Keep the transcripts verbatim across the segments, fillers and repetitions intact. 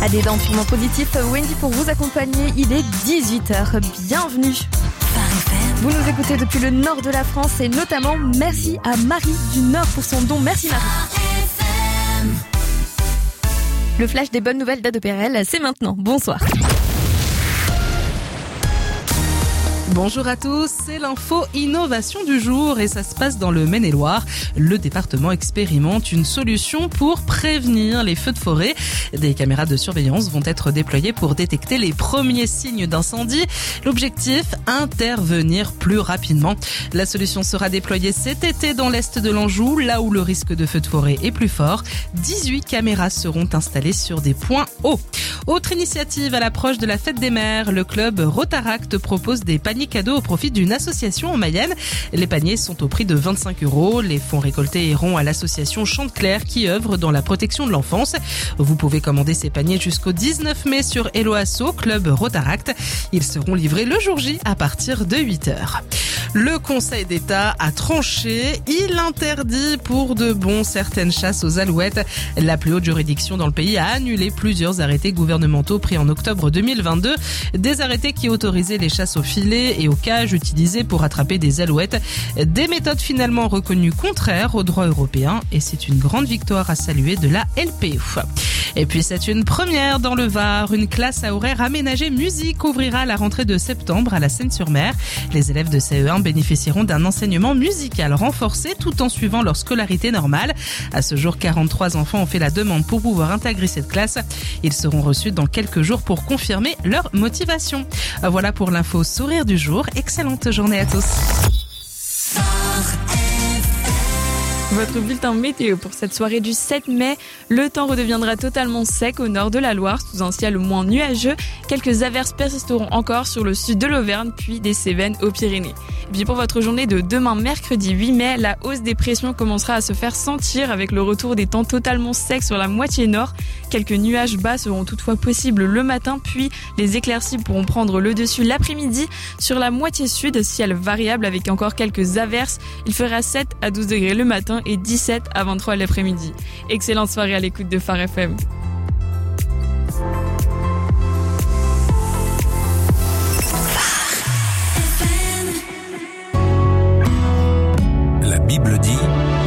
Allez, dans Purement Positif, Wendy pour vous accompagner, il est dix-huit heures. Bienvenue. Vous nous écoutez depuis le nord de la France et notamment merci à Marie du Nord pour son don. Merci Marie. Le flash des bonnes nouvelles d'Ado Perel, c'est maintenant. Bonsoir. Bonjour à tous, c'est l'info innovation du jour et ça se passe dans le Maine-et-Loire. Le département expérimente une solution pour prévenir les feux de forêt. Des caméras de surveillance vont être déployées pour détecter les premiers signes d'incendie. L'objectif, intervenir plus rapidement. La solution sera déployée cet été dans l'est de l'Anjou, là où le risque de feu de forêt est plus fort. dix-huit caméras seront installées sur des points hauts. Autre initiative à l'approche de la fête des mères, le club Rotaract propose des paniers cadeaux au profit d'une association en Mayenne. Les paniers sont au prix de vingt-cinq euros. Les fonds récoltés iront à l'association Chanteclair qui œuvre dans la protection de l'enfance. Vous pouvez commander ces paniers jusqu'au dix-neuf mai sur Hello Asso, club Rotaract. Ils seront livrés le jour J à partir de huit heures. Le Conseil d'État a tranché. Il interdit pour de bon certaines chasses aux alouettes. La plus haute juridiction dans le pays a annulé plusieurs arrêtés gouvernementaux pris en octobre deux mille vingt-deux. Des arrêtés qui autorisaient les chasses au filet et aux cages utilisées pour attraper des alouettes. Des méthodes finalement reconnues contraires au droit européen. Et c'est une grande victoire à saluer de la L P O. Et puis c'est une première dans le Var. Une classe à horaire aménagé musique ouvrira à la rentrée de septembre à la Seine-sur-Mer. Les élèves de C E un bénéficieront d'un enseignement musical renforcé tout en suivant leur scolarité normale. À ce jour, quarante-trois enfants ont fait la demande pour pouvoir intégrer cette classe. Ils seront reçus dans quelques jours pour confirmer leur motivation. Voilà pour l'info sourire du jour. Excellente journée à tous. Votre bulletin météo pour cette soirée du sept mai. Le temps redeviendra totalement sec au nord de la Loire, sous un ciel moins nuageux. Quelques averses persisteront encore sur le sud de l'Auvergne, puis des Cévennes aux Pyrénées. Et puis pour votre journée de demain, mercredi huit mai, la hausse des pressions commencera à se faire sentir avec le retour des temps totalement secs sur la moitié nord. Quelques nuages bas seront toutefois possibles le matin, puis les éclaircies pourront prendre le dessus l'après-midi. Sur la moitié sud, ciel variable avec encore quelques averses. Il fera sept à douze degrés le matin et dix-sept à vingt-trois l'après-midi. Excellente soirée à l'écoute de Phare F M. La Bible dit: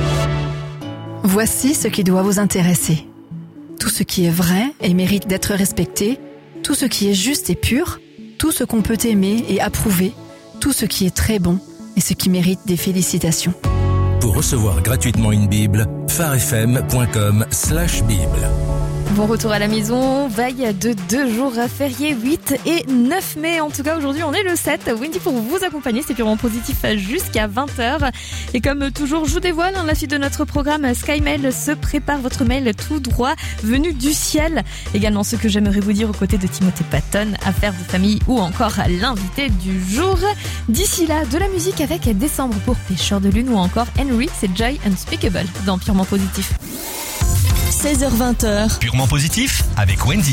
Voici ce qui doit vous intéresser. Tout ce qui est vrai et mérite d'être respecté, tout ce qui est juste et pur, tout ce qu'on peut aimer et approuver, tout ce qui est très bon et ce qui mérite des félicitations. Pour recevoir gratuitement une Bible, pharefm point com slash Bible. Bon retour à la maison, veille de deux jours fériés, huit et neuf mai. En tout cas, aujourd'hui, on est le sept. Wendy pour vous accompagner, c'est Purement Positif jusqu'à vingt heures. Et comme toujours, je vous dévoile, hein, la suite de notre programme SkyMail se prépare votre mail tout droit, venu du ciel. Également, ce que j'aimerais vous dire aux côtés de Timothée Patton, affaires de famille ou encore l'invité du jour. D'ici là, de la musique avec Décembre pour Pêcheurs de Lune ou encore Henry, c'est Joy Unspeakable dans Purement Positif. seize heures vingt. Purement Positif avec Wendy.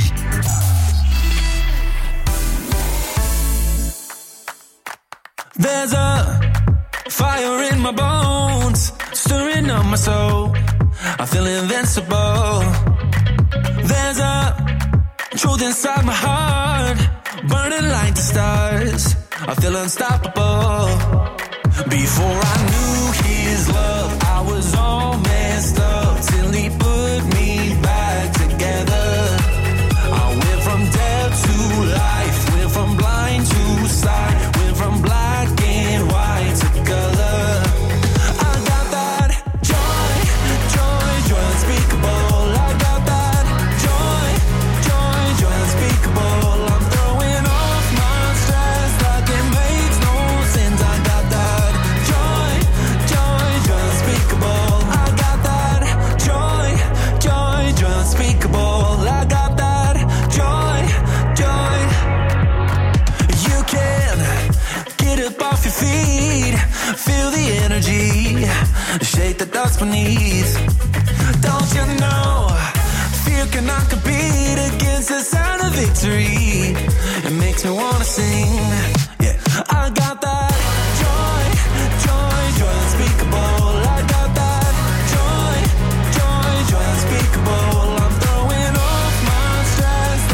There's a fire in my bones, stirring up my soul. I feel invincible. There's a truth inside my heart, burning like the stars. I feel unstoppable. Before I knew his love, I was all messed up till he put me back together. I went from dead to life, went from blind to sight, went from black and white to color. I got that joy, joy, joy unspeakable. I got that joy, joy, joy unspeakable. I'm throwing off my stress like it makes no sense. I got that joy, joy, joy unspeakable. I got that joy, joy, joy unspeakable. I got that joy, joy. You can get up off your feet, feel the energy, shake the dust beneath. Don't you know, fear cannot compete against the sound of victory. It makes me wanna sing, yeah. I got that joy, joy, joy unspeakable. I got that joy, joy, joy unspeakable. I'm throwing off my stress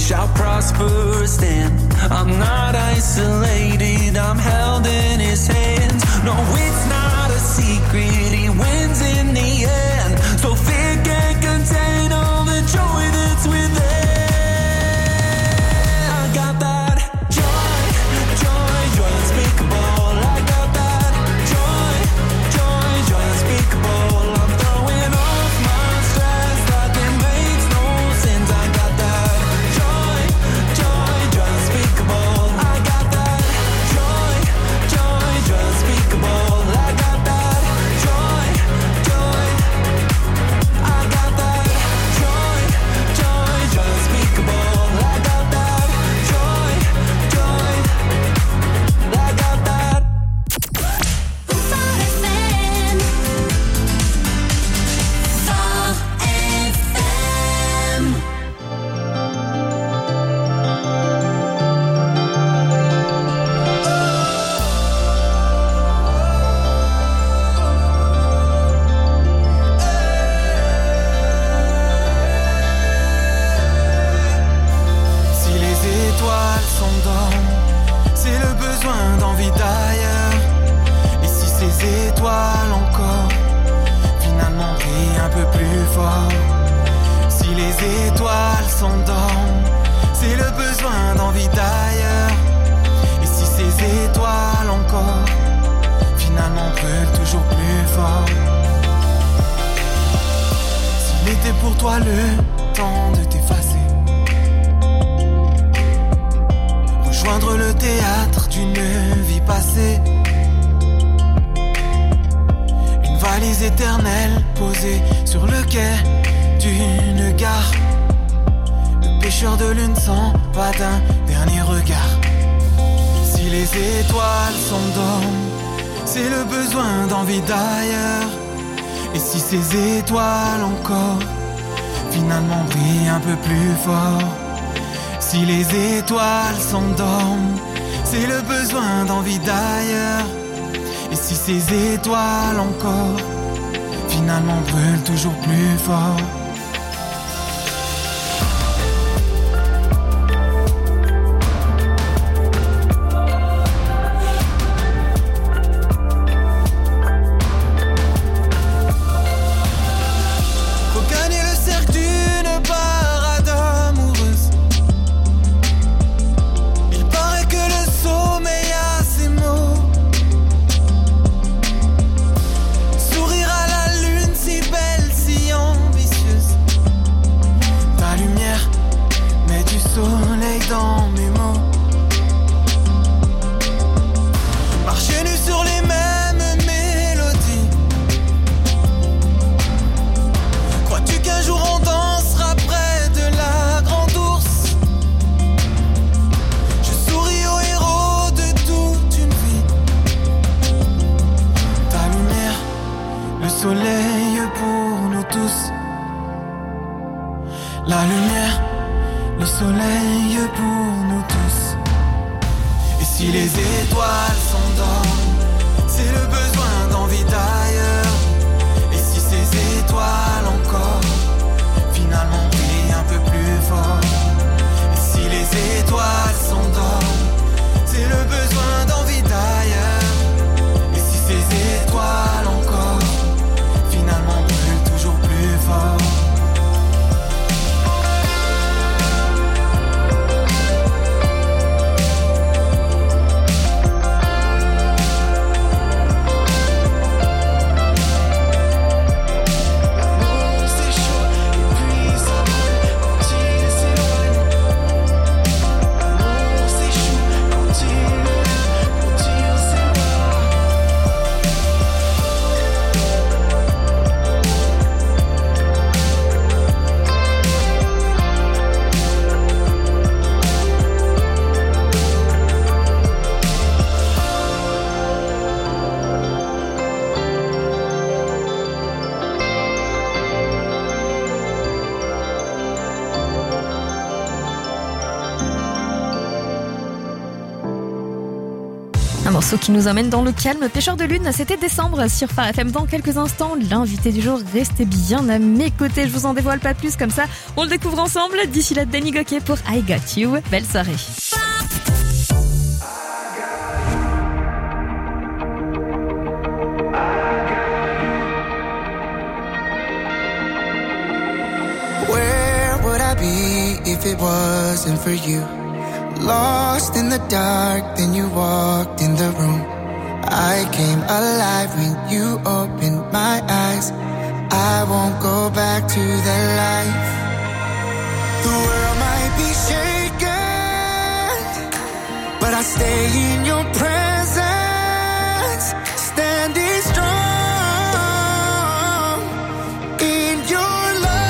shall prosper, stand. I'm not isolated, I'm held in his hands. No, it's not a secret, he wins in the end. So fear can't contain all the joy that's within. I got that joy, joy, joy unspeakable. I got that joy, joy, joy unspeakable. I'm throwing off my stress like it makes no sense. I got that joy, joy, joy unspeakable. I got that joy, joy, joy unspeakable. I got that joy, joy. I got that joy, joy, joy unspeakable. I got that joy, joy. I got that. Si les étoiles s'endorment, c'est le besoin d'envie d'ailleurs. Et si ces étoiles encore finalement brillent un peu plus fort. Si les étoiles s'endorment, c'est le besoin d'envie d'ailleurs. Et si ces étoiles encore finalement brûlent toujours plus fort. S'il était pour toi le temps de t'effacer, rejoindre le théâtre d'une vie passée, une valise éternelle posée sur le quai d'une gare, le pêcheur de lune s'en va d'un dernier regard. Si les étoiles s'endorment, c'est le besoin d'envie d'ailleurs. Et si ces étoiles encore finalement brillent un peu plus fort. Si les étoiles s'endorment, c'est le besoin d'envie d'ailleurs. Et si ces étoiles encore finalement brûlent toujours plus fort. Faut gagner le cercle d'une parade amoureuse. Il paraît que le sommeil a ses mots. Sourire à la lune si belle, si ambitieuse. Ta lumière met du soleil dans mes mots. Marcher nu sur les mêmes mélodies. Crois-tu qu'un jour on dansera près de la grande ours? Je souris aux héros de toute une vie. Ta lumière, le soleil pour nous tous. La lumière, le soleil pour nous tous. Et si les étoiles s'endorment, c'est le besoin d'envie d'ailleurs. Et si ces étoiles encore finalement brillent un peu plus fort. Et si les étoiles s'endorment, c'est le besoin d'envie d'ailleurs. Et si ces étoiles encore finalement brûlent toujours plus fort. Morceau qui nous emmène dans le calme. Pêcheur de lune, c'était décembre sur Phare F M. Dans quelques instants, l'invité du jour, restez bien à mes côtés. Je vous en dévoile pas plus, comme ça, on le découvre ensemble. D'ici là, Danny Gokey pour I Got You. Belle soirée. Where would I be if it wasn't for you? Lost in the dark, then you walked in the room. I came alive when you opened my eyes. I won't go back to the life. The world might be shaken, but I stay in your presence, standing strong in your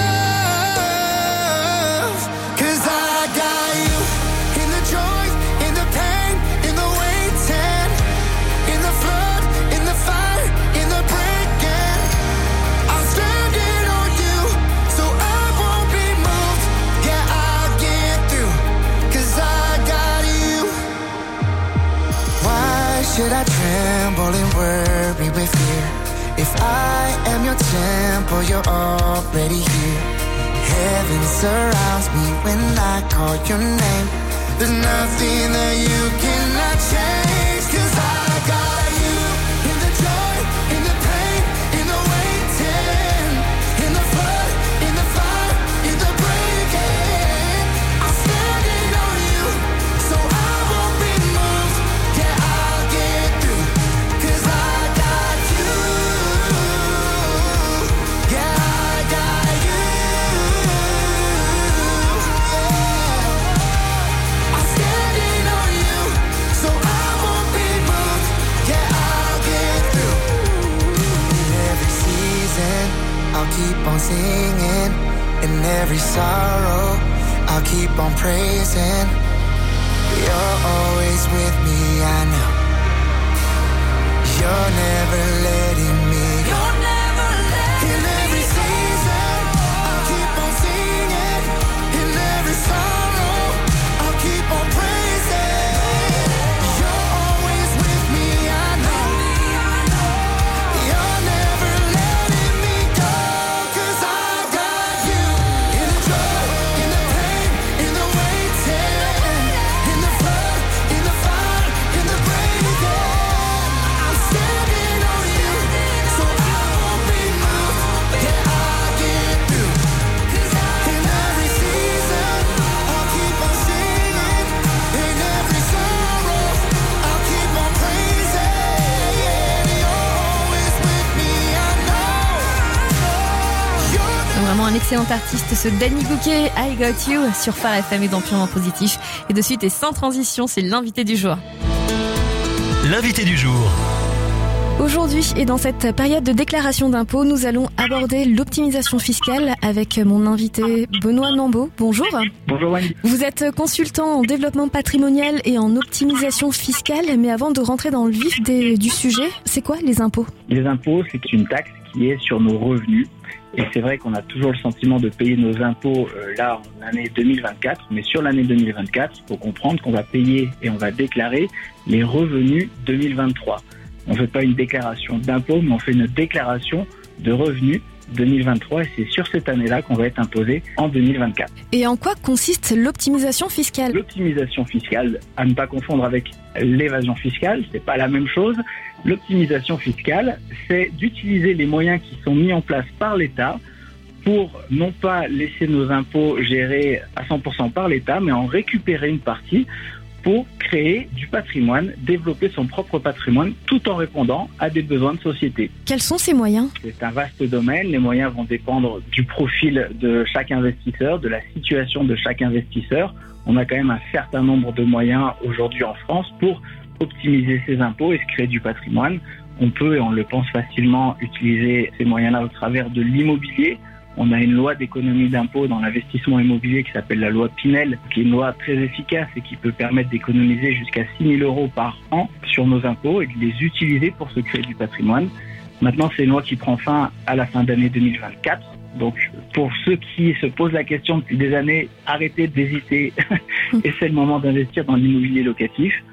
love. 'Cause I got you in the joy, in the pain, in the waiting, in the flood, in the fire, in the breaking. I'm standing on you, so I won't be moved. Yeah, I'll get through, 'cause I got you. Why should I tremble and worry with fear? If I am your temple, you're already here. Heaven surrounds me when I call your name. There's nothing that you cannot change. 'Cause I got you in the joy, in the pain, in the waiting, in the flood, in the fire, in the breaking. I'm standing on you, so I won't be moved. Yeah, I'll get through, 'cause I got you. Yeah, I got you. Yeah. I'm standing on you, so I won't be moved. Yeah, I'll get through. In every season, I'll keep on singing. In every sorrow, I'll keep on praising. You're always with me, I know. You're never letting me go. In every season, I'll keep on singing. In every sorrow, I'll keep on praising. You're always with me, I know. You're never letting me go. 'Cause I got you in the joy, in the pain, in the waiting, in the flood, in the fire, in the breaking. I'm standing on you, so I won't be moved. Yeah, I'll get through. In every season, I'll keep on singing. In every sorrow, I'll keep on praising. You're always with me, I know. You're Vraiment un excellent artiste, ce Danny Gokey, I Got You, sur Phare F M et dans Purement Positif. Et de suite et sans transition, c'est l'invité du jour. L'invité du jour. Aujourd'hui et dans cette période de déclaration d'impôts, nous allons aborder l'optimisation fiscale avec mon invité Benoît Nambeau. Bonjour. Bonjour Wendy. Vous êtes consultant en développement patrimonial et en optimisation fiscale, mais avant de rentrer dans le vif des- du sujet, c'est quoi les impôts ? Les impôts, c'est une taxe qui est sur nos revenus. Et c'est vrai qu'on a toujours le sentiment de payer nos impôts euh, là en année deux mille vingt-quatre. Mais sur l'année deux mille vingt-quatre, il faut comprendre qu'on va payer et on va déclarer les revenus deux mille vingt-trois. On ne fait pas une déclaration d'impôt, mais on fait une déclaration de revenus deux mille vingt-trois. Et c'est sur cette année-là qu'on va être imposé en deux mille vingt-quatre. Et en quoi consiste l'optimisation fiscale ? L'optimisation fiscale, à ne pas confondre avec l'évasion fiscale, c'est pas la même chose. L'optimisation fiscale, c'est d'utiliser les moyens qui sont mis en place par l'État pour non pas laisser nos impôts gérés à cent pour cent par l'État, mais en récupérer une partie pour créer du patrimoine, développer son propre patrimoine, tout en répondant à des besoins de société. Quels sont ces moyens ? C'est un vaste domaine. Les moyens vont dépendre du profil de chaque investisseur, de la situation de chaque investisseur. On a quand même un certain nombre de moyens aujourd'hui en France pour optimiser ses impôts et se créer du patrimoine. On peut, et on le pense facilement, utiliser ces moyens-là au travers de l'immobilier. On a une loi d'économie d'impôt dans l'investissement immobilier qui s'appelle la loi Pinel, qui est une loi très efficace et qui peut permettre d'économiser jusqu'à six mille euros par an sur nos impôts et de les utiliser pour se créer du patrimoine. Maintenant, c'est une loi qui prend fin à la fin d'année deux mille vingt-quatre. Donc, pour ceux qui se posent la question depuis des années, arrêtez d'hésiter et c'est le moment d'investir dans l'immobilier locatif.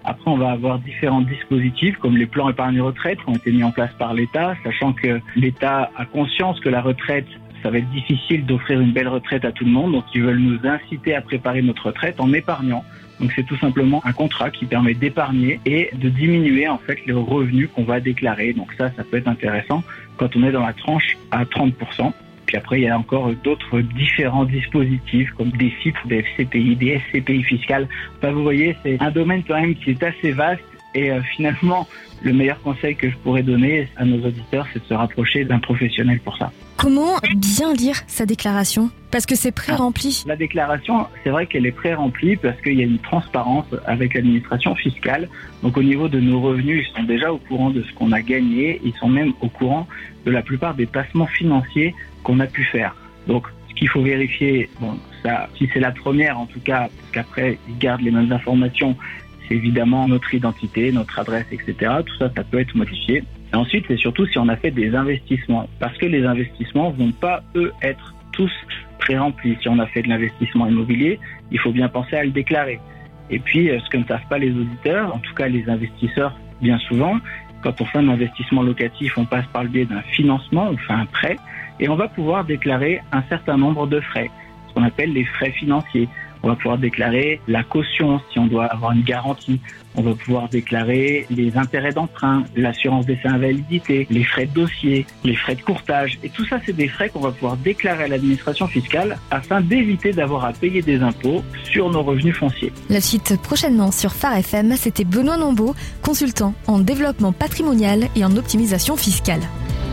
Après, on va avoir différents dispositifs comme les plans épargne retraite qui ont été mis en place par l'État, sachant que l'État a conscience que la retraite, ça va être difficile d'offrir une belle retraite à tout le monde, donc ils veulent nous inciter à préparer notre retraite en épargnant. Donc c'est tout simplement un contrat qui permet d'épargner et de diminuer en fait les revenus qu'on va déclarer. Donc ça, ça peut être intéressant quand on est dans la tranche à trente pour cent. Puis après, il y a encore d'autres différents dispositifs comme des C I F, des F C P I, des S C P I fiscales. Enfin, vous voyez, c'est un domaine quand même qui est assez vaste et euh, finalement, le meilleur conseil que je pourrais donner à nos auditeurs, c'est de se rapprocher d'un professionnel pour ça. Comment bien lire sa déclaration ? Parce que c'est pré-rempli. La déclaration, c'est vrai qu'elle est pré-remplie parce qu'il y a une transparence avec l'administration fiscale. Donc au niveau de nos revenus, ils sont déjà au courant de ce qu'on a gagné. Ils sont même au courant de la plupart des placements financiers qu'on a pu faire. Donc ce qu'il faut vérifier, bon, ça, si c'est la première en tout cas, parce qu'après ils gardent les mêmes informations, c'est évidemment notre identité, notre adresse, et cetera. Tout ça, ça peut être modifié. Et ensuite, c'est surtout si on a fait des investissements. Parce que les investissements vont pas, eux, être tous pré-remplis. Si on a fait de l'investissement immobilier, il faut bien penser à le déclarer. Et puis, ce que ne savent pas les auditeurs, en tout cas les investisseurs, bien souvent, quand on fait un investissement locatif, on passe par le biais d'un financement, on fait un prêt, et on va pouvoir déclarer un certain nombre de frais, ce qu'on appelle les frais financiers. On va pouvoir déclarer la caution si on doit avoir une garantie. On va pouvoir déclarer les intérêts d'emprunt, l'assurance d'essai invalidité, les frais de dossier, les frais de courtage. Et tout ça, c'est des frais qu'on va pouvoir déclarer à l'administration fiscale afin d'éviter d'avoir à payer des impôts sur nos revenus fonciers. La suite prochainement sur Phare F M, c'était Benoît Nombaud, consultant en développement patrimonial et en optimisation fiscale.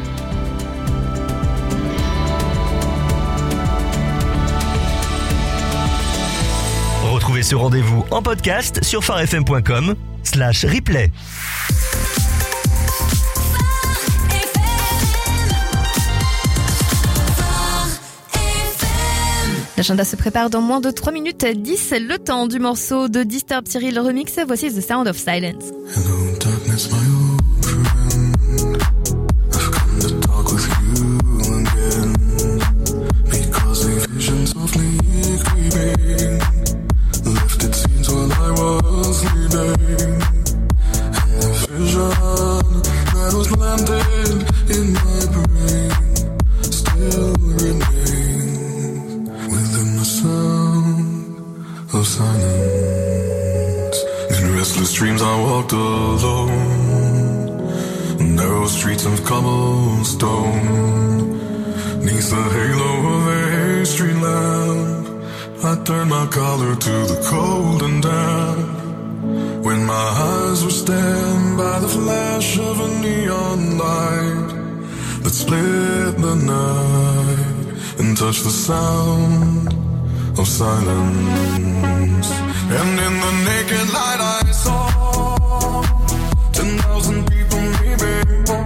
Retrouvez ce rendez-vous en podcast sur pharefm.com slash replay. L'agenda se prépare dans moins de trois minutes dix. Le temps du morceau de Disturbed Cyril remix. Voici The Sound of Silence. Hello, darkness, my old friend. I've come to talk with you again. Because a vision softly creeping left its scenes while I was sleeping. And the vision that was planted in my brain still remains within the sound of silence. In restless dreams I walked alone, narrow streets of cobblestone. Neath the halo of a street lamp, I turned my collar to the cold and damp. When my eyes were stabbed by the flash of a neon light that split the night and touched the sound of silence. And in the naked light I saw ten thousand people maybe,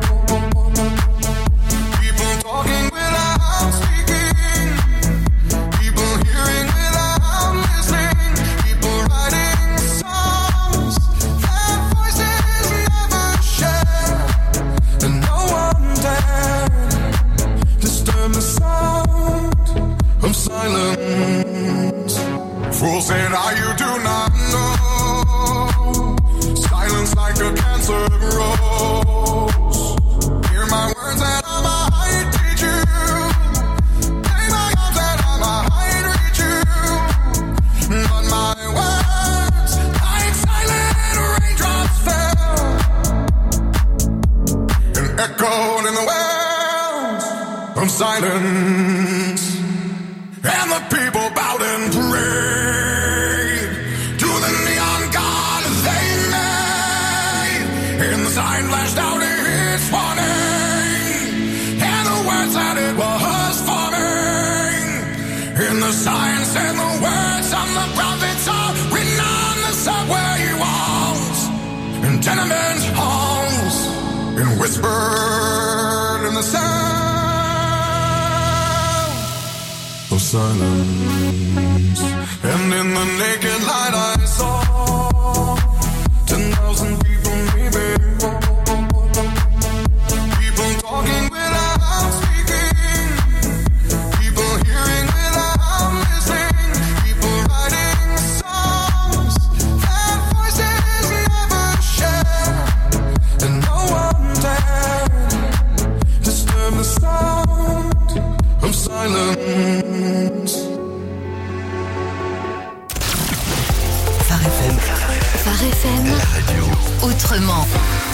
people talking without speaking, people hearing without listening, people writing songs that voices never share, and no one dared disturb the sound of silence. Fools say now you do not know, silence like a cancer grows. Hear my words and I might teach you, play my arms and I might reach you, but my words like silent raindrops fell and echoed in the wells of silence. And the people bowed and prayed to the neon god they made. And the sign flashed out its warning, and the words that it was forming. And the sign said the words on the prophets are written on the subway walls and tenement halls, and whispered in the sound of silence. And in the naked light I saw ten thousand people maybe, people talking without speaking, people hearing without listening, people writing songs that voices never Phare F M. Phare F M. La radio. Autrement.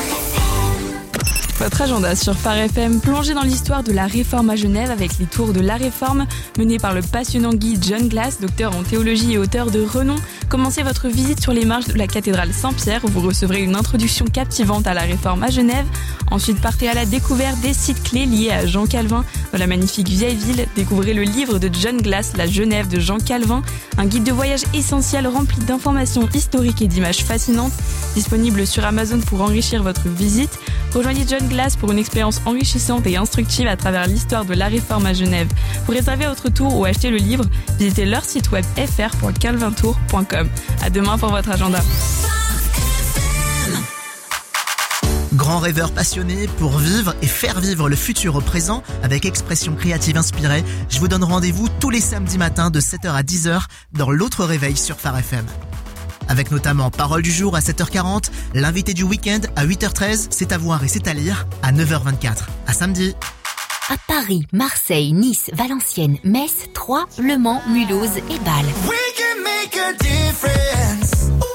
Votre agenda sur Phare F M, plongez dans l'histoire de la Réforme à Genève avec les tours de la Réforme menés par le passionnant guide John Glass, docteur en théologie et auteur de renom. Commencez votre visite sur les marches de la cathédrale Saint-Pierre où vous recevrez une introduction captivante à la Réforme à Genève. Ensuite, partez à la découverte des sites clés liés à Jean Calvin. Dans la magnifique vieille ville, découvrez le livre de John Glass, La Genève de Jean Calvin, un guide de voyage essentiel rempli d'informations historiques et d'images fascinantes, disponible sur Amazon pour enrichir votre visite. Rejoignez John Glass pour une expérience enrichissante et instructive à travers l'histoire de la Réforme à Genève. Pour réserver votre tour ou acheter le livre, visitez leur site web f r point calvintour point com. À demain pour votre agenda. Grand rêveur passionné, pour vivre et faire vivre le futur au présent avec expression créative inspirée, je vous donne rendez-vous tous les samedis matins de sept heures à dix heures dans l'autre réveil sur Phare F M. Avec notamment Parole du jour à sept heures quarante, l'invité du week-end à huit heures treize, c'est à voir et c'est à lire à neuf heures vingt-quatre. À samedi. À Paris, Marseille, Nice, Valenciennes, Metz, Troyes, Le Mans, Mulhouse et Bâle. We can make a difference.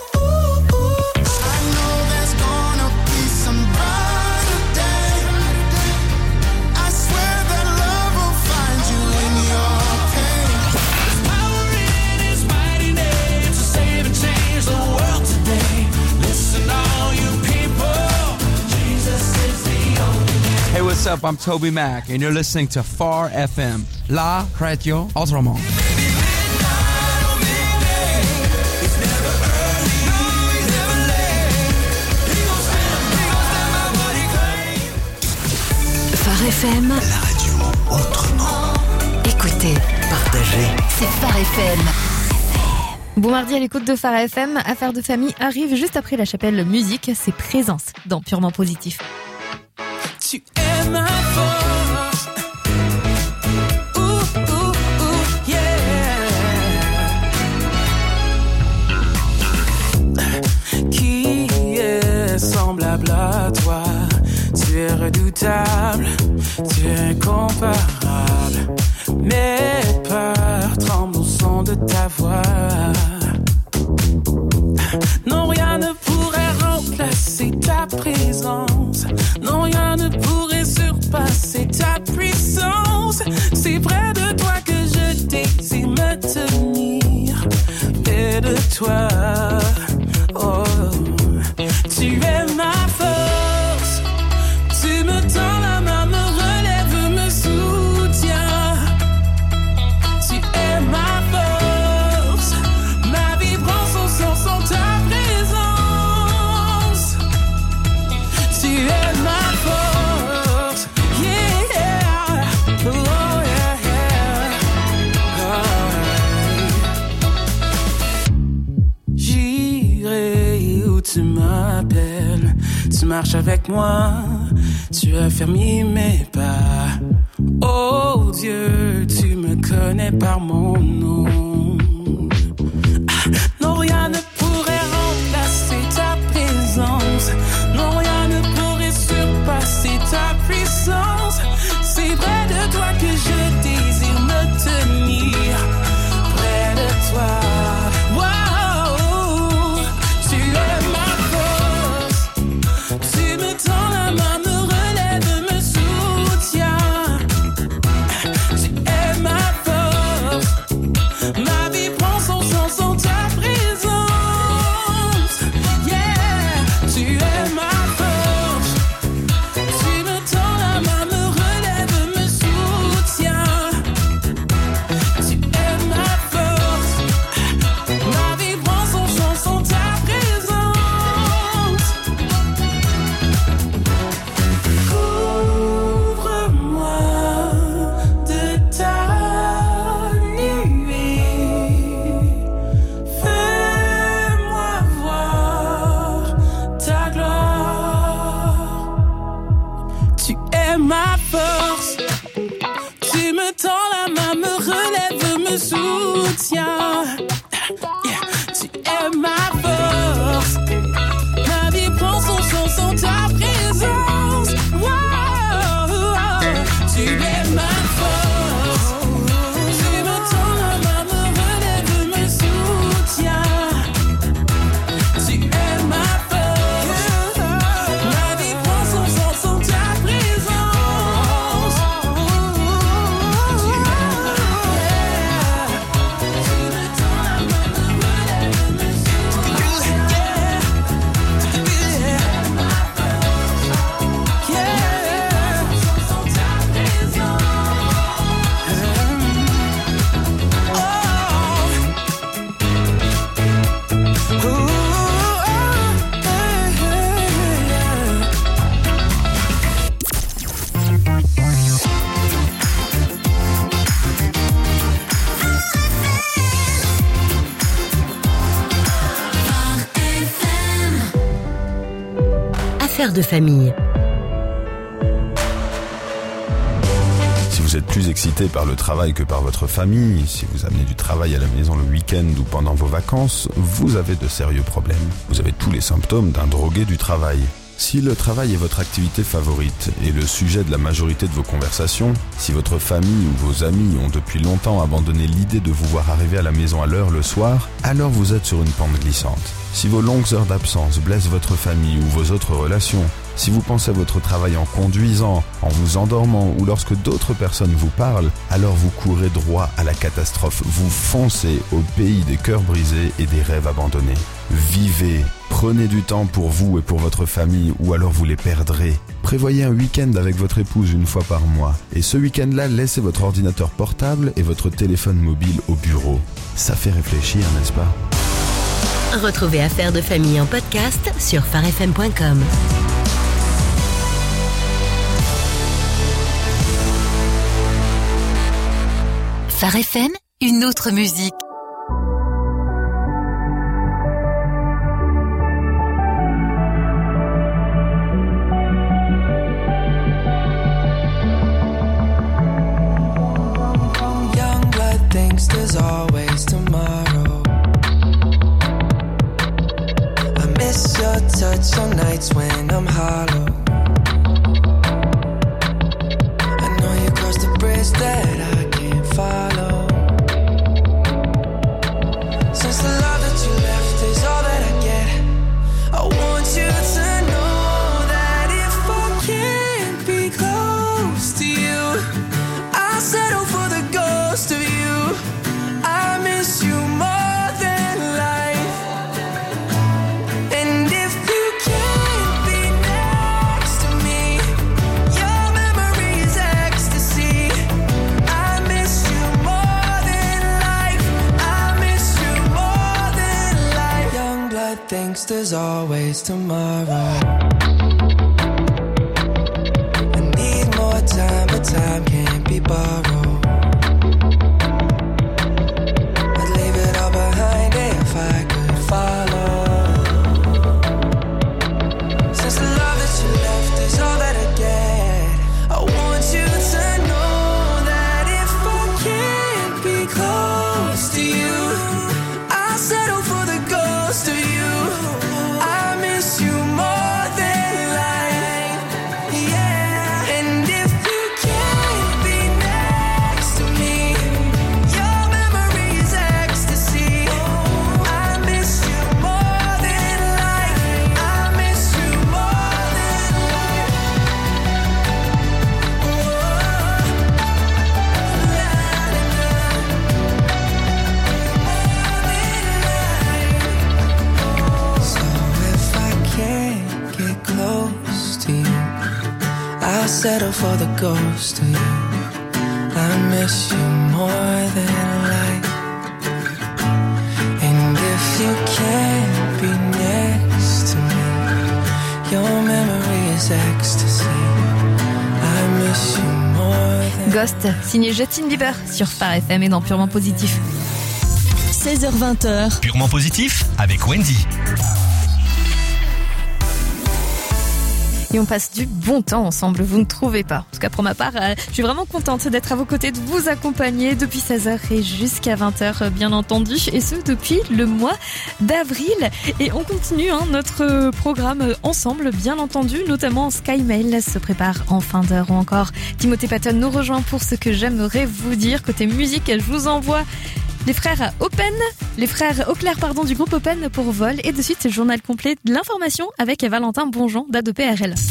Hey, what's up? I'm Toby Mac, and you're listening to Phare F M, la radio autrement. Phare F M. La radio autrement. Écoutez, partagez. C'est Phare F M. Bon mardi à l'écoute de Phare F M. Affaires de famille arrive juste après la chapelle musique. C'est Présence dans Purement Positif. Tu es ma force. Ouh, ouh, ouh, yeah. Qui est semblable à toi? Tu es redoutable, tu es incomparable. Mes peurs tremblent au son de ta voix. Non, rien ne pourrait remplacer ta présence. Non, rien ne pourrait surpasser ta puissance. C'est près de toi que je désire me tenir. Près de toi, oh, tu es ma force. Tu me tends la main, me relève, me soutiens. Tu es ma force. Ma vie prend son sens sans ta présence. Tu es ma force. Yeah. Oh, yeah, yeah. Oh. J'irai où tu m'appelles. Tu marches avec moi. Tu as fermé mes pas. Oh Dieu, tu me connais par mon nom. Ah, non, rien ne pourrait remplacer ta présence. Non, rien ne pourrait surpasser ta puissance. C'est près de toi que je désire me tenir. Près de toi. Wow, tu es ma force. Tu me tends la main, me relève, me soutiens. Tu es ma force. Ma vie prend son sens sans ta présence. Yeah, tu es ma force. Tu me tends la main, me relève, me soutiens. Tu es ma force. Ma vie prend son sens sans ta présence. Couvre-moi de ta nuée. Fais-moi voir ta gloire. Tu es ma force. Tu me tends la main, me relève, me soutiens. Yeah. Tu es ma force. Ma vie prend son sens sans ta présence. Wow. Tu es ma force. Tu me Affaires de famille. Si vous êtes plus excité par le travail que par votre famille, si vous amenez du travail à la maison le week-end ou pendant vos vacances, vous avez de sérieux problèmes. Vous avez tous les symptômes d'un drogué du travail. Si le travail est votre activité favorite et le sujet de la majorité de vos conversations, si votre famille ou vos amis ont depuis longtemps abandonné l'idée de vous voir arriver à la maison à l'heure le soir, alors vous êtes sur une pente glissante. Si vos longues heures d'absence blessent votre famille ou vos autres relations, si vous pensez à votre travail en conduisant, en vous endormant ou lorsque d'autres personnes vous parlent, alors vous courez droit à la catastrophe. Vous foncez au pays des cœurs brisés et des rêves abandonnés. Vivez, prenez du temps pour vous et pour votre famille ou alors vous les perdrez. Prévoyez un week-end avec votre épouse une fois par mois. Et ce week-end-là, laissez votre ordinateur portable et votre téléphone mobile au bureau. Ça fait réfléchir, n'est-ce pas ? Retrouvez Affaires de famille en podcast sur phare f m point com. Phare F M, une autre musique. Young blood thinks there's always tomorrow. I miss your touch on nights when I'm hollow. I know you crossed the bridge that I can't follow. Since the love that you left is all that I get, I want you to know that if I can't be close to you, I'll settle for the ghost of you. I miss you more than life. And if you can't be next to me, your memory is ecstasy. I miss you more than life. I miss you more than life. Young blood thinks there's always tomorrow. I need more time, but time can't be borrowed. I'd leave it all behind if I could follow. Since the love that you left is all that I get, I want you to know that if I can't be close to you, I'll settle for the ghost of you. I miss you more than life, yeah. And if you can't be next to me, your memory is ecstasy. I miss you more than life. I miss you more than life. So if I can't get close to you, I'll settle for the ghost of you. I miss you more than life. And if you can't be next to me, your memory is ecstasy. I miss you more than Ghost, signé Justin Bieber sur Phare F M et dans Purement Positif. seize heures vingt. Purement positif avec Wendy. Et on passe du bon temps ensemble, vous ne trouvez pas? En tout cas pour ma part, euh, je suis vraiment contente d'être à vos côtés, de vous accompagner depuis seize heures et jusqu'à vingt heures bien entendu, et ce depuis le mois d'avril. Et on continue hein, notre programme ensemble bien entendu, notamment Sky Mail se prépare en fin d'heure, ou encore Timothée Patton nous rejoint pour ce que j'aimerais vous dire. Côté musique, je vous envoie les frères Open, les frères Auclair pardon, du groupe Open pour Vol. Et de suite, c'est le journal complet de l'information avec Valentin Bonjean d'A deux P R L.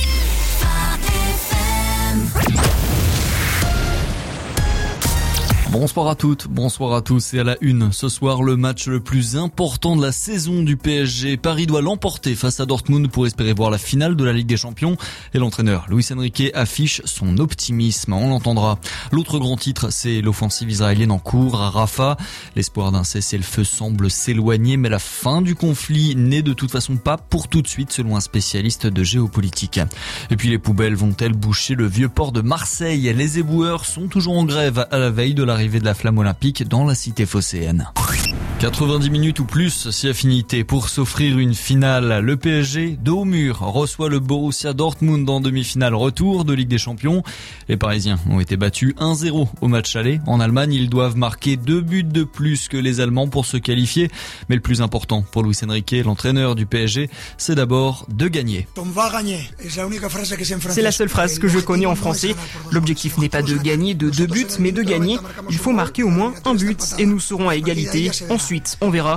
Bonsoir à toutes, bonsoir à tous et à la une. Ce soir, le match le plus important de la saison du P S G. Paris doit l'emporter face à Dortmund pour espérer voir la finale de la Ligue des Champions. Et l'entraîneur Luis Enrique affiche son optimisme, on l'entendra. L'autre grand titre, c'est l'offensive israélienne en cours à Rafah. L'espoir d'un cessez-le-feu semble s'éloigner, mais la fin du conflit n'est de toute façon pas pour tout de suite, selon un spécialiste de géopolitique. Et puis les poubelles vont-elles boucher le vieux port de Marseille? Les éboueurs sont toujours en grève à la veille de la l'arrivée de la flamme olympique dans la cité phocéenne. quatre-vingt-dix minutes ou plus si affinité pour s'offrir une finale. Le P S G, dos au mur, reçoit le Borussia Dortmund en demi-finale retour de Ligue des Champions. Les Parisiens ont été battus un zéro au match aller. En Allemagne, ils doivent marquer deux buts de plus que les Allemands pour se qualifier. Mais le plus important pour Luis Enrique, l'entraîneur du P S G, c'est d'abord de gagner. C'est la seule phrase que je connais en français. L'objectif n'est pas de gagner de deux buts, mais de gagner. Il faut marquer au moins un but et nous serons à égalité. Ensuite, on verra.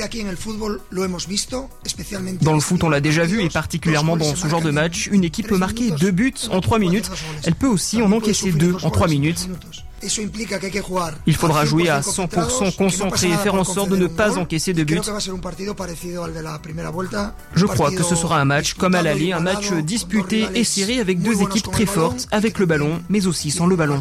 Dans le foot, on l'a déjà vu et particulièrement dans ce genre de match, une équipe peut marquer deux buts en trois minutes. Elle peut aussi en encaisser deux en trois minutes. Il faudra jouer à cent pour cent concentré et faire en sorte de ne pas encaisser de buts. Je crois que ce sera un match comme à l'aller, un match disputé et serré avec deux équipes très fortes, avec le ballon, mais aussi sans le ballon.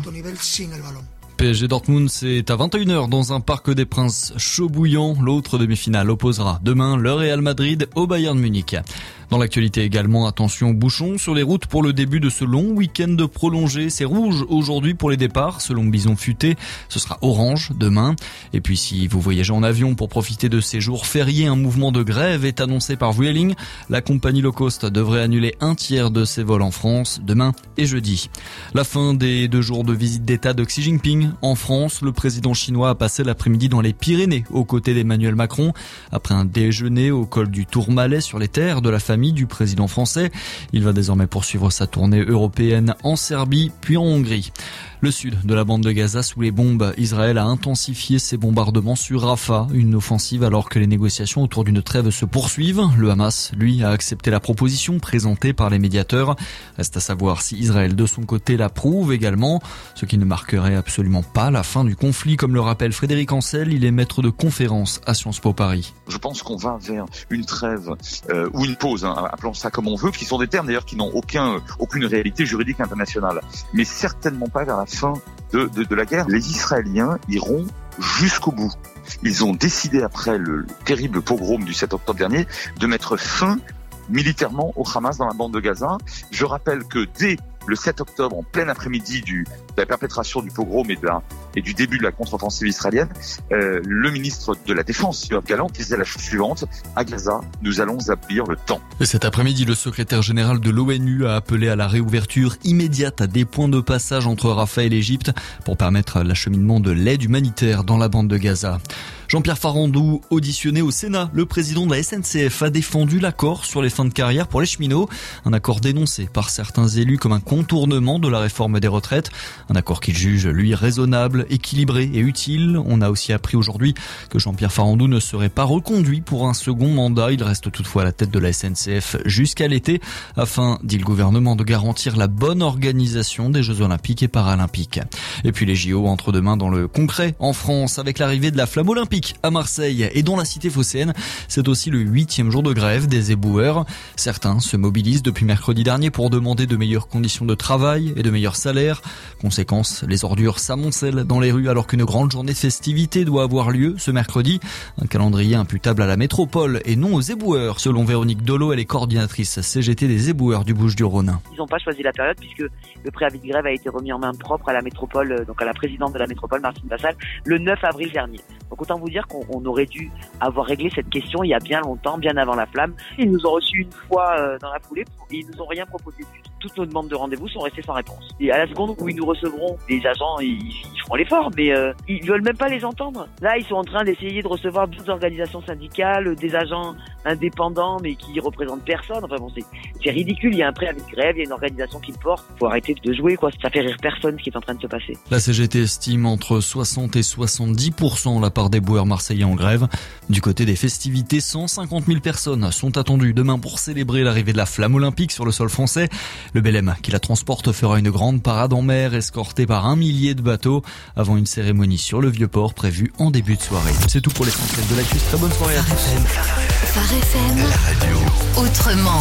P S G Dortmund, c'est à vingt et une heures dans un Parc des Princes chaud bouillant. L'autre demi-finale opposera demain le Real Madrid au Bayern Munich. Dans l'actualité également, attention aux bouchons sur les routes pour le début de ce long week-end prolongé. C'est rouge aujourd'hui pour les départs, selon Bison Futé. Ce sera orange demain. Et puis si vous voyagez en avion pour profiter de ces jours fériés, un mouvement de grève est annoncé par Vueling. La compagnie low cost devrait annuler un tiers de ses vols en France demain et jeudi. La fin des deux jours de visite d'État de Xi Jinping en France. Le président chinois a passé l'après-midi dans les Pyrénées aux côtés d'Emmanuel Macron. Après un déjeuner au col du Tourmalet sur les terres de la famille du président français. Il va désormais poursuivre sa tournée européenne en Serbie puis en Hongrie. Le sud de la bande de Gaza sous les bombes. Israël a intensifié ses bombardements sur Rafah, une offensive alors que les négociations autour d'une trêve se poursuivent. Le Hamas, lui, a accepté la proposition présentée par les médiateurs. Reste à savoir si Israël de son côté l'approuve également, ce qui ne marquerait absolument pas la fin du conflit. Comme le rappelle Frédéric Ancel, il est maître de conférence à Sciences Po Paris. Je pense qu'on va vers une trêve euh, ou une pause, hein, appelons ça comme on veut, qui sont des termes d'ailleurs qui n'ont aucun, aucune réalité juridique internationale, mais certainement pas vers la fin de, de, de la guerre. Les Israéliens iront jusqu'au bout. Ils ont décidé, après le terrible pogrom du sept octobre dernier, de mettre fin militairement au Hamas dans la bande de Gaza. Je rappelle que dès le sept octobre, en plein après-midi du, de la perpétration du pogrom et, de la, et du début de la contre-offensive israélienne, euh, le ministre de la Défense, Yoav Gallant, disait la chose suivante: à Gaza, nous allons abolir le temps. Et cet après-midi, le secrétaire général de l'ONU a appelé à la réouverture immédiate à des points de passage entre Rafah et l'Égypte pour permettre l'acheminement de l'aide humanitaire dans la bande de Gaza. Jean-Pierre Farandou, auditionné au Sénat, le président de la S N C F a défendu l'accord sur les fins de carrière pour les cheminots. Un accord dénoncé par certains élus comme un contournement de la réforme des retraites. Un accord qu'il juge, lui, raisonnable, équilibré et utile. On a aussi appris aujourd'hui que Jean-Pierre Farandou ne serait pas reconduit pour un second mandat. Il reste toutefois à la tête de la S N C F jusqu'à l'été, afin, dit le gouvernement, de garantir la bonne organisation des Jeux Olympiques et Paralympiques. Et puis les J O entrent demain dans le concret en France avec l'arrivée de la flamme olympique à Marseille et dans la cité phocéenne. C'est aussi le huitième jour de grève des éboueurs. Certains se mobilisent depuis mercredi dernier pour demander de meilleures conditions de travail et de meilleurs salaires. Conséquence, les ordures s'amoncellent dans les rues alors qu'une grande journée de festivités doit avoir lieu ce mercredi. Un calendrier imputable à la métropole et non aux éboueurs. Selon Véronique Dolo, elle est coordinatrice C G T des éboueurs du Bouches-du-Rhône. Ils n'ont pas choisi la période puisque le préavis de grève a été remis en main propre à la métropole, donc à la présidente de la métropole, Martine Vassal, le neuf avril dernier. Donc autant vous dire qu'on on aurait dû avoir réglé cette question il y a bien longtemps, bien avant la flamme. Ils nous ont reçus une fois euh, dans la foulée et ils nous ont rien proposé. Toutes nos demandes de rendez-vous sont restées sans réponse. Et à la seconde où ils nous recevront, les agents, ils, ils feront l'effort, mais euh, ils veulent même pas les entendre. Là, ils sont en train d'essayer de recevoir d'autres organisations syndicales, des agents indépendants, mais qui représentent personne. Enfin bon, c'est, c'est ridicule. Il y a un préavis de grève, il y a une organisation qui le porte. Faut arrêter de jouer, quoi. Ça fait rire personne ce qui est en train de se passer. La C G T estime entre soixante et soixante-dix pour cent la part des boueurs marseillais en grève. Du côté des festivités, cent cinquante mille personnes sont attendues demain pour célébrer l'arrivée de la flamme olympique sur le sol français. Le B L M qui la transporte fera une grande parade en mer escortée par un millier de bateaux avant une cérémonie sur le Vieux-Port prévue en début de soirée. C'est tout pour l'essentiel de l'actu. Très bonne soirée à tous. Phare F M, la radio autrement.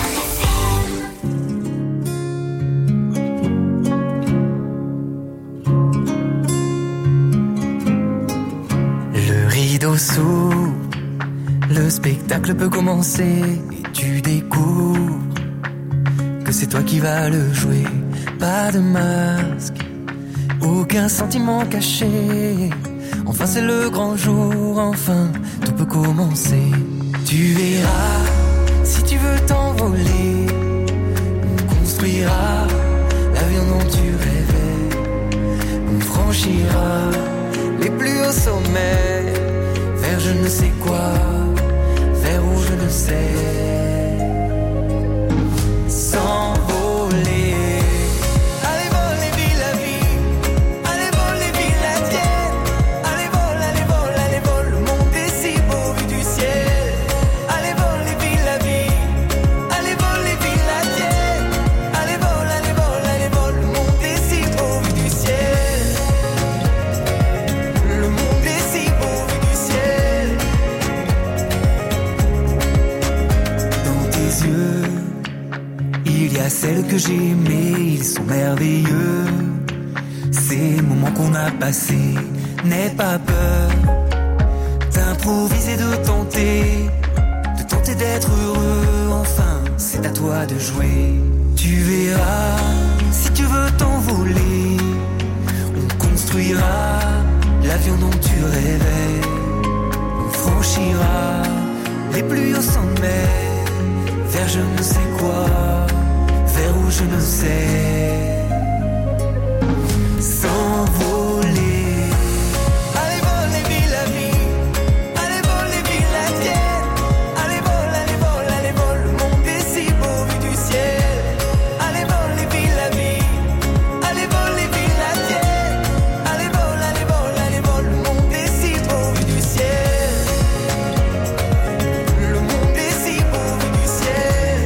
Le rideau s'ouvre, le spectacle peut commencer et tu découvres que c'est toi qui vas le jouer. Pas de masque, aucun sentiment caché. Enfin c'est le grand jour, enfin tout peut commencer. Tu verras, si tu veux t'envoler, on construira l'avion dont tu rêvais. On franchira les plus hauts sommets, vers je ne sais quoi, vers où je ne sais. S'envoler. Allez vol et vis la vie, allez vol et vis la tienne. Allez vol, allez vol, allez vol, le monde est si beau vu du ciel. Allez vol et vis la vie, allez vol et vis la tienne. Allez vol, allez vol, allez vol, le monde est si beau vu du ciel. Le monde est si beau vu du ciel. Dans tes yeux, il y a celles que j'ai aimées, ils sont merveilleux. Ces moments qu'on a passés, n'aie pas peur d'improviser, de tenter, de tenter d'être heureux. Enfin, c'est à toi de jouer. Tu verras, si tu veux t'envoler, on construira l'avion dont tu rêvais. On franchira les plus hauts sommets, vers je ne sais quoi, vers où je ne sais. S'envoler. Allez vol et vis la vie, allez vol et vis la tienne. Allez vol, allez vol, allez vol, le monde est si beau vu du ciel. Allez vol et vis la vie, allez vol et vis la tienne. Allez vol, allez vol, allez vol, le monde est si beau vu du ciel. Le monde est si beau vu du ciel.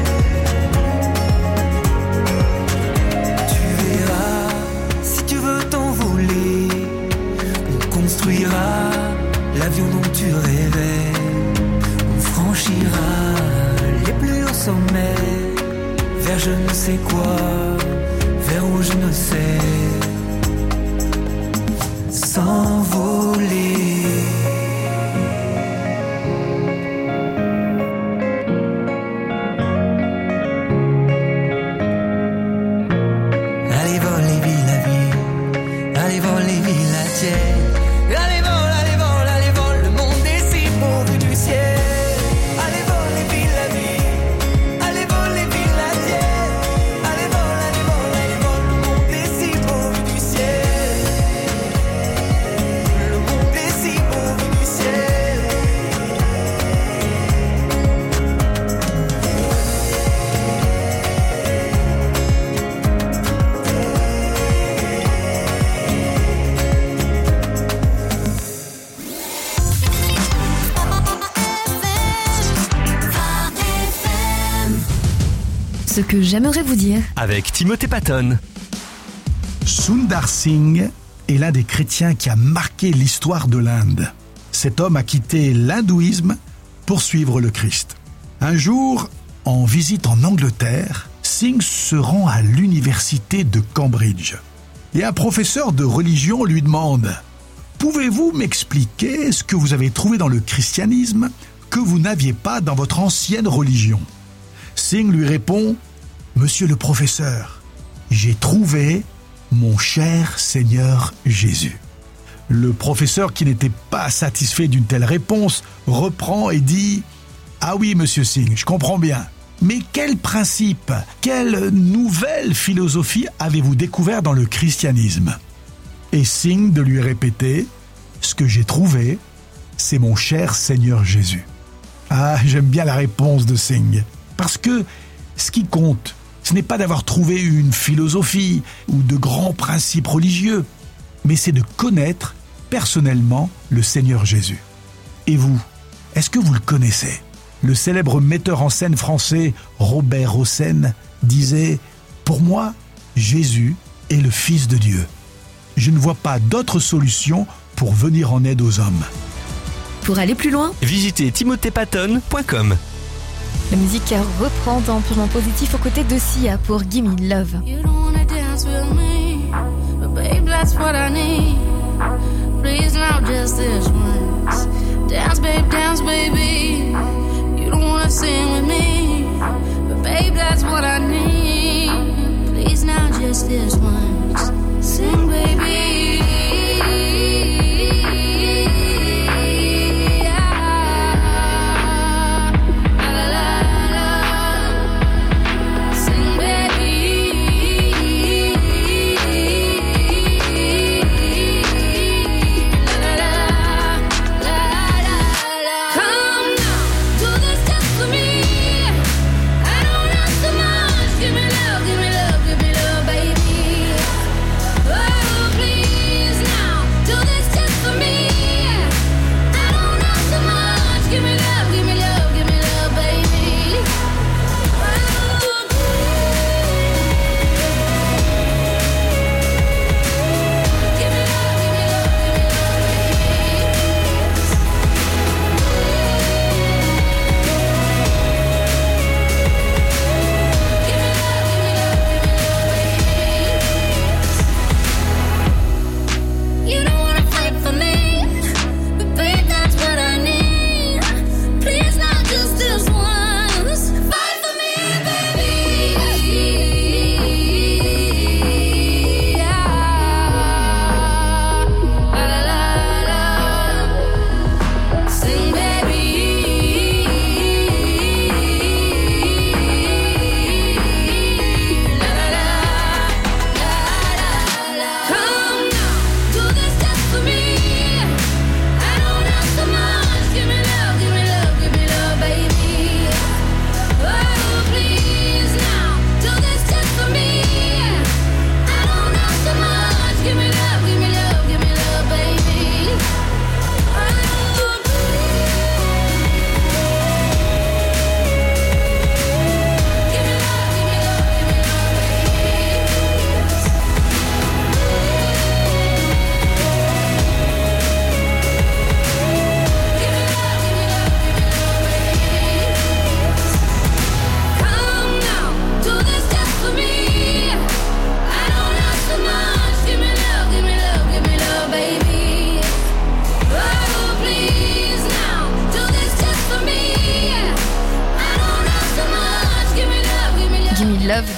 Tu verras, si tu veux t'envoler, on construira l'avion dont tu rêvais. On franchira les plus hauts sommets, vers je ne sais quoi, vers où je ne sais. S'envoler. Allez vol et vis la vie, allez vol et vis la tienne. Allez vol, allez vol, allez vol, le monde est si beau vu du ciel. Allez vol et vis la vie, allez vol et vis la tienne. Allez vol, allez vol, allez vol, le monde est si beau vu du ciel. Le monde est si beau vu du ciel. Ce que j'aimerais vous dire. Avec Timothée Patton. Sundar Singh est l'un des chrétiens qui a marqué l'histoire de l'Inde. Cet homme a quitté l'hindouisme pour suivre le Christ. Un jour, en visite en Angleterre, Singh se rend à l'université de Cambridge. Et un professeur de religion lui demande « Pouvez-vous m'expliquer ce que vous avez trouvé dans le christianisme que vous n'aviez pas dans votre ancienne religion ?» Singh lui répond « Monsieur le professeur, j'ai trouvé mon cher Seigneur Jésus. » Le professeur, qui n'était pas satisfait d'une telle réponse, reprend et dit « Ah oui, monsieur Singh, je comprends bien. Mais quel principe, quelle nouvelle philosophie avez-vous découvert dans le christianisme ?» Et Singh de lui répéter « Ce que j'ai trouvé, c'est mon cher Seigneur Jésus. » Ah, j'aime bien la réponse de Singh. Parce que ce qui compte, ce n'est pas d'avoir trouvé une philosophie ou de grands principes religieux, mais c'est de connaître personnellement le Seigneur Jésus. Et vous, est-ce que vous le connaissez ? Le célèbre metteur en scène français Robert Hossein disait « Pour moi, Jésus est le Fils de Dieu. Je ne vois pas d'autre solution pour venir en aide aux hommes. » Pour aller plus loin, visitez timothée patton point com. La musique reprend dans Purement Positif aux côtés de Sia pour Gimme Love. You don't wanna dance with me, but babe, that's what I need. Please now, just this once. Dance, babe, dance, baby. You don't wanna sing with me, but babe, that's what I need. Please now, just this once. Sing, baby.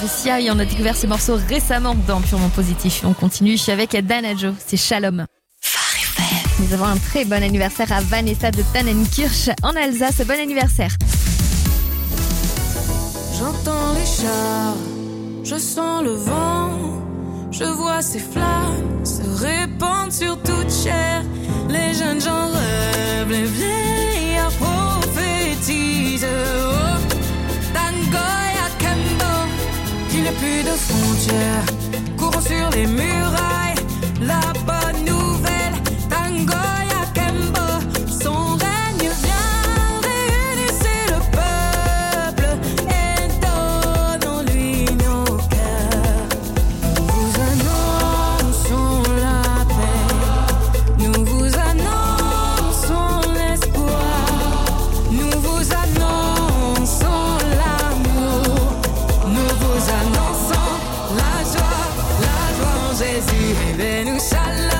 de Sia et on a découvert ce morceau récemment dans Purement Positif. On continue avec Dana Joe, c'est Shalom. Nous avons un très bon anniversaire à Vanessa de Tannenkirch en Alsace. Bon anniversaire. J'entends les chars, je sens le vent, je vois ces flammes se répandre sur toute chair. Les jeunes gens rêvent, les vieillards prophétisent. Oh, Tangoya Kembo, qu'il n'y a plus de frontières. Courons sur les murailles, la bonne nouvelle. Tangoya Kembo, son règne vient, réunissez le peuple et donnons-lui nos cœurs. Nous vous annonçons la paix, nous vous annonçons l'espoir, nous vous annonçons l'amour, nous vous annonçons la joie, la joie en Jésus. Réveillez-nous, shalom.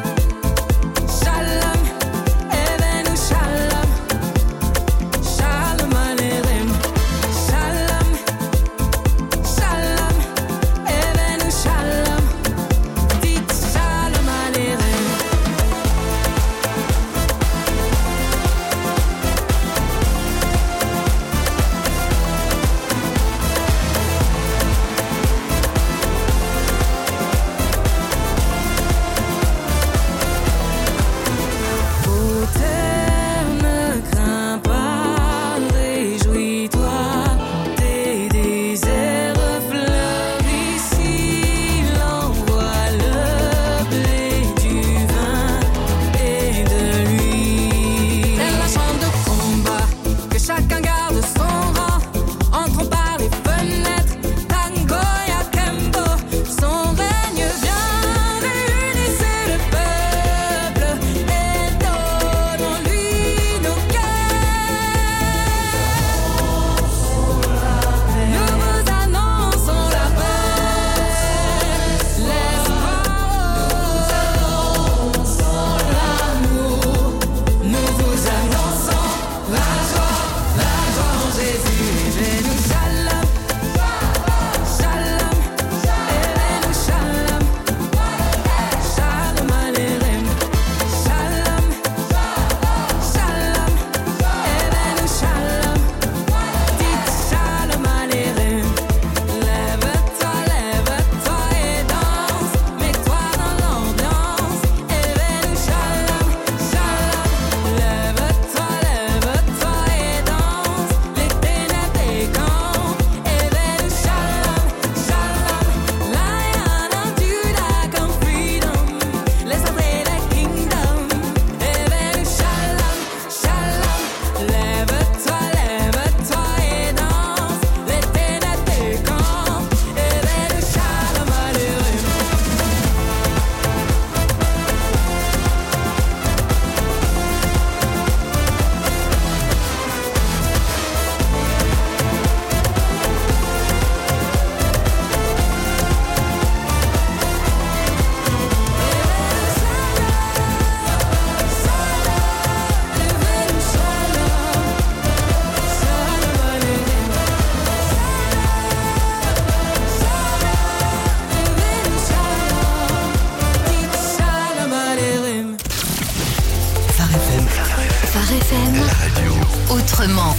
Autrement.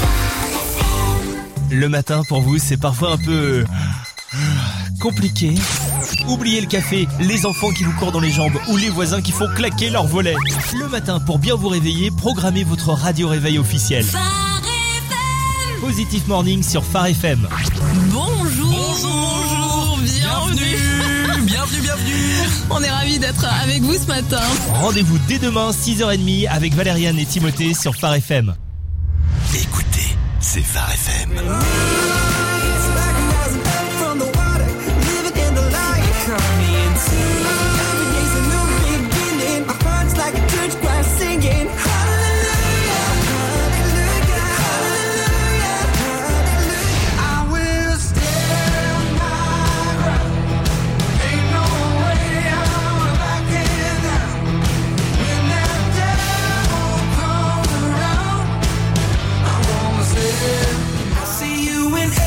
Le matin pour vous c'est parfois un peu compliqué. Oubliez le café, les enfants qui vous courent dans les jambes ou les voisins qui font claquer leurs volets. Le matin pour bien vous réveiller, programmez votre radio réveil officiel. Positive Morning sur Phare F M. Bonjour. Bonjour, bienvenue. Bienvenue, bienvenue. On est ravis d'être avec vous ce matin. Rendez-vous dès demain six heures trente avec Valériane et Timothée sur Phare F M. Écoutez, c'est Phare F M. See you in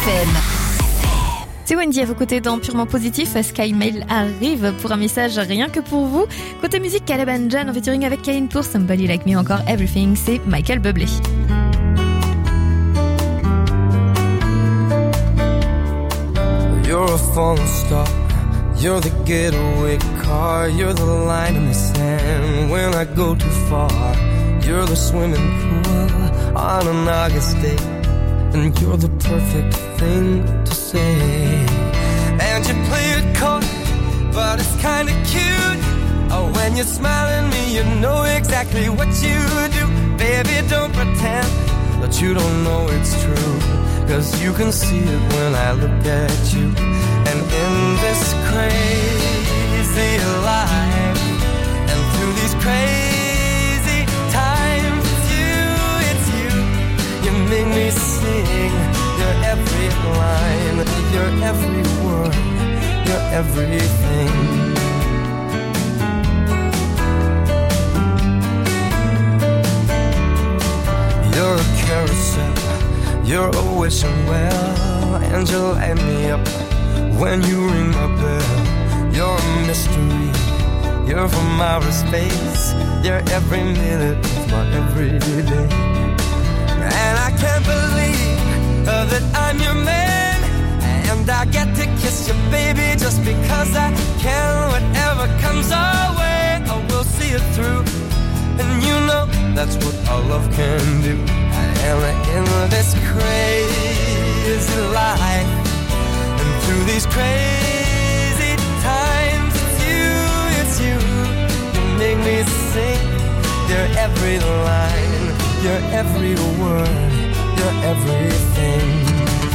F M. C'est Wendy à vos côtés dans Purement Positif. Sky Mail arrive pour un message rien que pour vous. Côté musique, Caleb and John en featuring avec Kane pour Somebody Like Me, encore Everything, c'est Michael Bublé. You're a falling star, you're the getaway car, you're the line in the sand when I go too far. You're the swimming pool on an August day, and you're the perfect thing to say. And you play it coy, but it's kinda cute. Oh, when you smile at me, you know exactly what you do. Baby, don't pretend that you don't know it's true, 'cause you can see it when I look at you. And in this crazy life, and through these crazy times, it's you, it's you. You make me sing your every line, your every word, your everything. You're a carousel, you're a wishing well, and you light me up when you ring my bell. You're a mystery, you're from outer space, you're every minute of my everyday. And I can't believe uh, that I'm your man, and I get to kiss you, baby, just because I can. Whatever comes our way, I will see it through. And you know that's what our love can do. And in this crazy life, and through these crazy times, it's you, it's you. You make me sing your every line, your every word, your everything.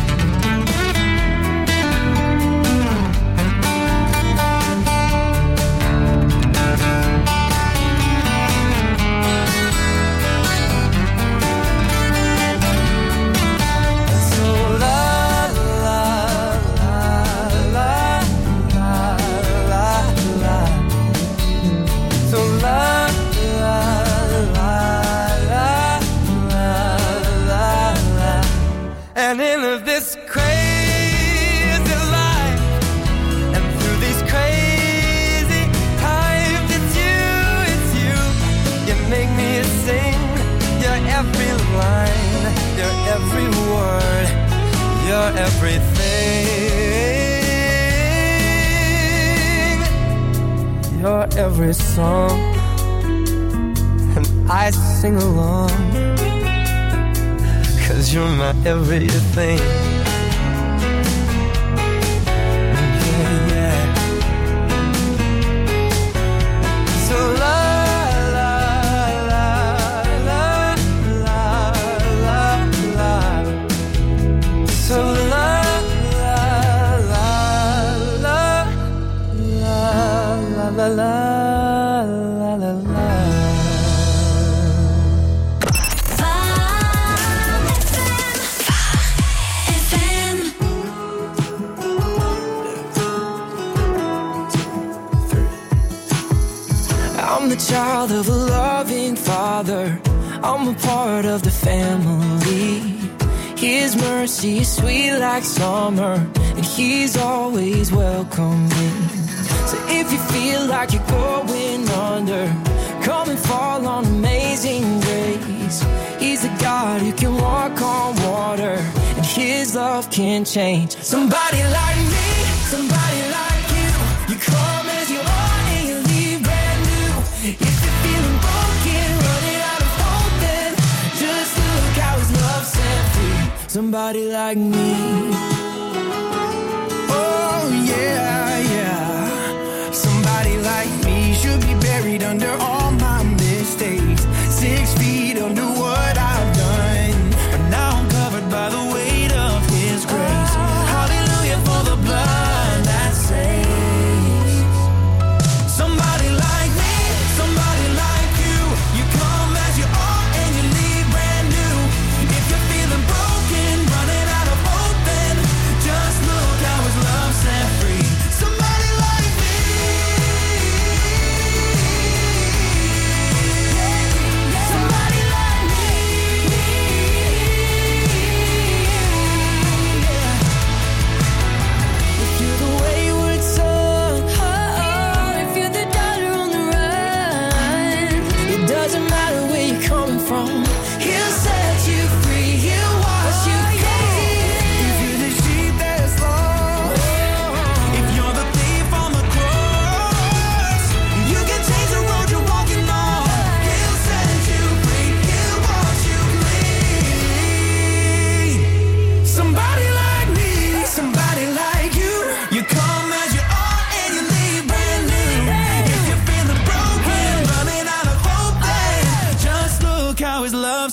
And in this crazy life, and through these crazy times, it's you, it's you. You make me sing your every line, your every word, your everything, your every song. And I sing along, 'cause you're my everything. Yeah, yeah. So la la la la la la la. So la la la la la la la la la la. I'm the child of a loving father, I'm a part of the family. His mercy is sweet like summer, and he's always welcoming. So if you feel like you're going under, come and fall on Amazing Grace. He's the God who can walk on water, and his love can change. Somebody like me, somebody like you, you come as you are and you leave brand new. If you're feeling broken, running out of hope, then just look how his love set free. Somebody like me. Oh yeah, yeah. Somebody like me should be buried under all my mistakes. Six feet under what I've done, but now I'm covered by the weight of his grace. Hallelujah for the blood that saves. Somebody like me, somebody like you, you come as you are and you leave brand new. If you're feeling broken, running out of hope, then just look how his love set free. Somebody like me.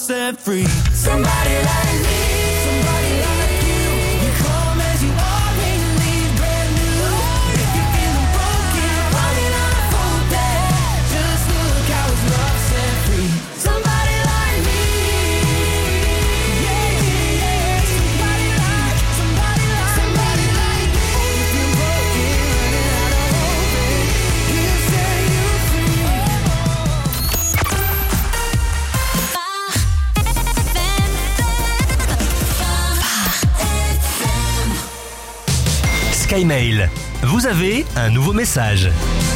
set free. Somebody like me, somebody like you. You come as you are and you leave brand new. If you're feeling broken, running on a full day, just look how his love set free. Somebody like me, yeah, yeah, yeah. Somebody like, somebody like, somebody like me. If you're broken, running out of hope, he'll set you free. Skymail, vous avez un nouveau message.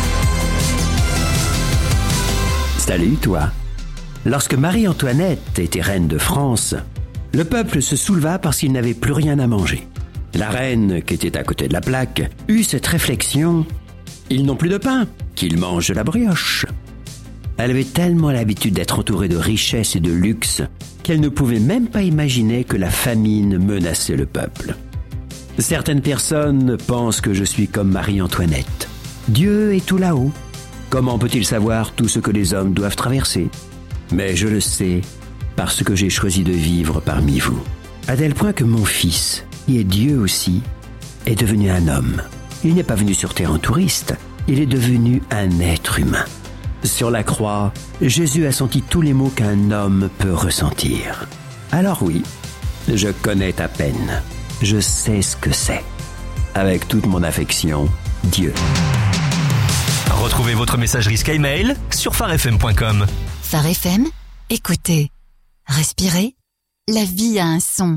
Salut toi. Lorsque Marie-Antoinette était reine de France, le peuple se souleva parce qu'il n'avait plus rien à manger. La reine, qui était à côté de la plaque, eut cette réflexion: ils n'ont plus de pain, qu'ils mangent de la brioche. Elle avait tellement l'habitude d'être entourée de richesses et de luxe qu'elle ne pouvait même pas imaginer que la famine menaçait le peuple. Certaines personnes pensent que je suis comme Marie-Antoinette. Dieu est tout là-haut. Comment peut-il savoir tout ce que les hommes doivent traverser? Mais je le sais parce que j'ai choisi de vivre parmi vous. À tel point que mon fils, qui est Dieu aussi, est devenu un homme. Il n'est pas venu sur terre en touriste, il est devenu un être humain. Sur la croix, Jésus a senti tous les maux qu'un homme peut ressentir. Alors oui, je connais ta peine. Je sais ce que c'est. Avec toute mon affection, Dieu. Retrouvez votre messagerie Skymail sur phare f m point com. Phare F M, écoutez, respirez, la vie a un son.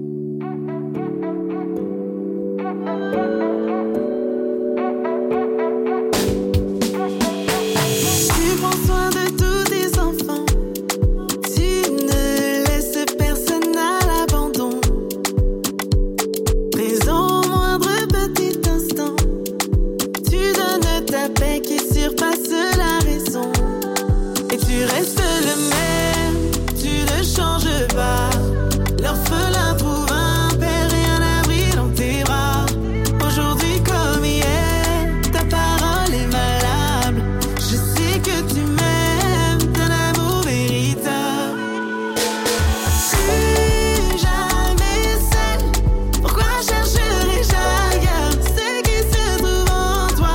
Tu prends soin de tous tes enfants. Tu ne laisses personne à l'abandon. Présent au moindre petit instant. Tu donnes ta paix qui surpasse la raison. Et tu restes le même, tu ne changes pas. L'orphelin trouve un père et un abri dans tes bras. Aujourd'hui comme hier, ta parole est valable. Je sais que tu m'aimes d'un amour véritable. Plus jamais seul, pourquoi chercherais-je ailleurs ce qui se trouve en toi?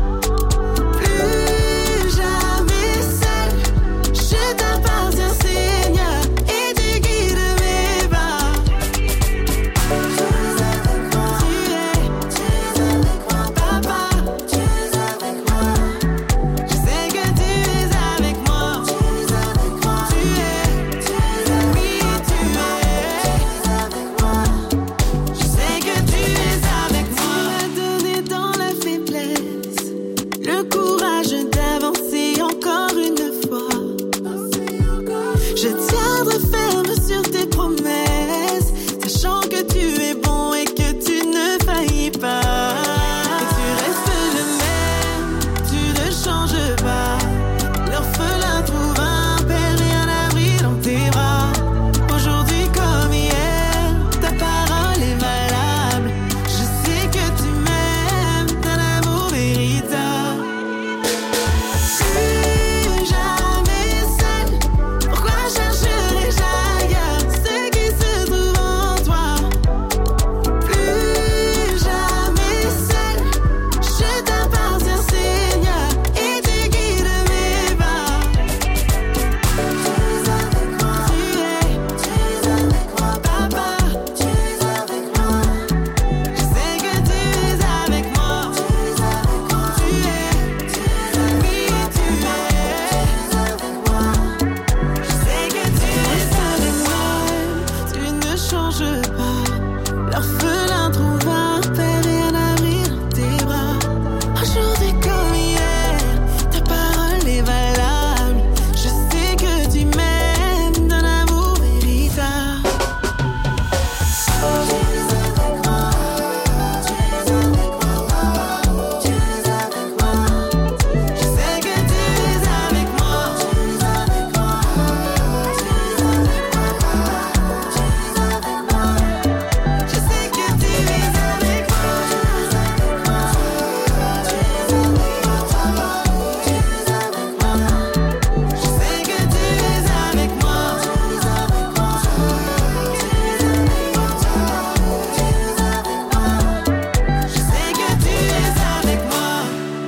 Plus jamais seul, je t'appartiens Seigneur et tu guides mes pas. Tu es avec moi, tu es, tu es avec moi, papa. Tu es avec moi, je sais que tu es avec moi. Tu es avec moi, tu es, tu es oui, tu es avec moi. Je sais que tu es avec moi. Tu m'as donné dans la faiblesse le courage